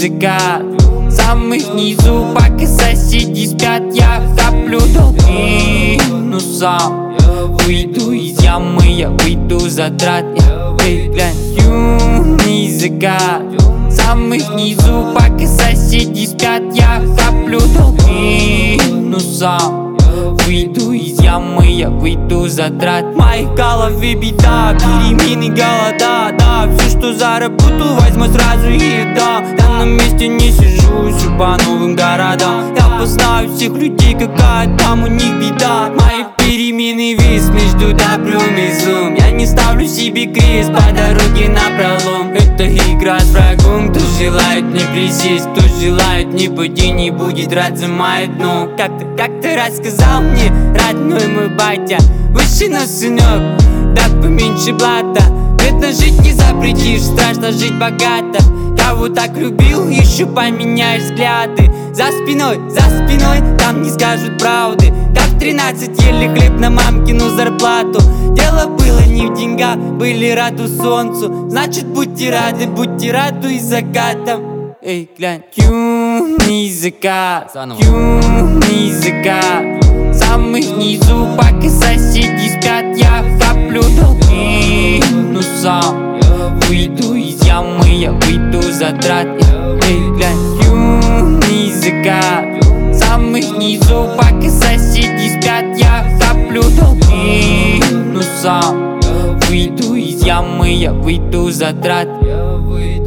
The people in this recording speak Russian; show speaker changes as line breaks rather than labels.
закат. Самых низу, пока соседи спят, я коплю долги. Но сам выйду из ямы, я выйду затрат. Эй, глянь, юный закат. Самых низу, пока соседи спят, я коплю долги. Но сам выйду из ямы, я выйду затрат. В моей голове беда, перемены, голода. Да, все, что заработал, возьму сразу и да. Я на месте не сижу, ищу по новым городам. Я познаю всех людей, какая там у них беда. Мои перемены весь между добром и злом. Я не ставлю себе крест по дороге напролом. Это игра с врагом, кто желает не присесть, кто желает не падений, будет рад за мое дно. Как-то рассказал мне родной мой батя: выше нас, сынок, да поменьше блата. Бедно жить не запретишь, страшно жить богато. Кого так любил, еще поменяешь взгляды. За спиной, там не скажут правды. Как в 13 ели хлеб на мамкину зарплату. Дело было не в деньгах, были рады солнцу. Значит, будьте рады и закатом. Эй, глянь, юный закат, юный закат. Самых низу, пока соседи спят, я коплю долги. Но сам выйду из ямы, я выйду затрат. Эй, глянь, юный закат. Самых низу, пока соседи спят, я коплю долги. Но сам выйду из ямы, я выйду затрат.